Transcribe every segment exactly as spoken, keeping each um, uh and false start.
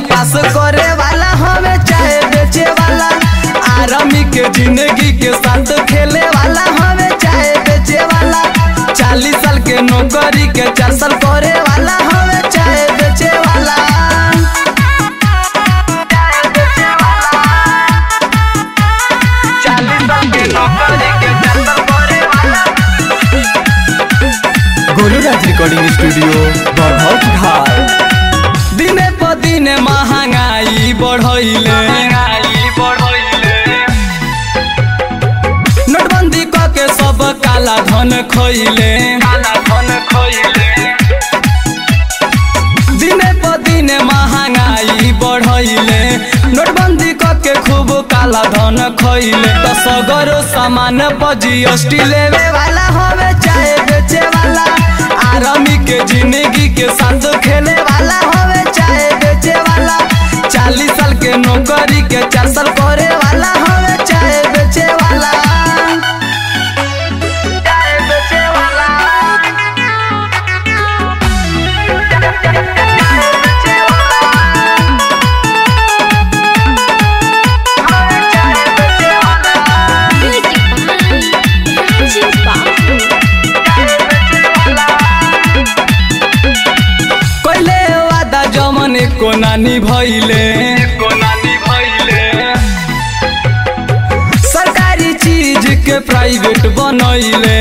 पास करे वाला हमें चाहे बेचे वाला, आरामी के जिंदगी के साथ खेले वाला हमें चाहे बेचे वाला, चालीस साल के नौकरी के चार साल करे वाला हमें चाहे बेचे वाला। गोलूराज रिकॉर्डिंग स्टूडियो बरहट घाट। दिने प दिने महंगाई बढ़ले, नोटबंदी क के सब काला धन खइले, दिने प दिने महंगाई बढ़ले, नोटबंदी क के खूब काला धन खइले। तो सगरो सामान पर जीएसटी लेवे वाला हमें चाहे बेचे वाला, आरामी के जिंदगी के साथ खेले वाला हमें चाहे बेचे वाला, चालीस साल के नौकरी के चार साल करे वाला हमें चाहे बेचे वाला। चाहे बेचे वाला, चाहे बेचे वाला, हमें चाहे बेचे वाला। कोइले वादा जमन को नानी भइले, सरकारी चीज के प्राइवेट बनैले,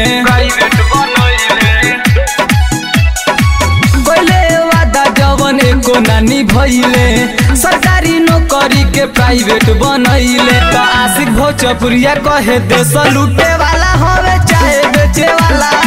कोइले वादा जवन को नानी भइले, सरकारी नौकरी के प्राइवेट बनैले। तो आशिक भोजपुरिया कहे देश लूटे वाला हमें चाहे बेचे वाला,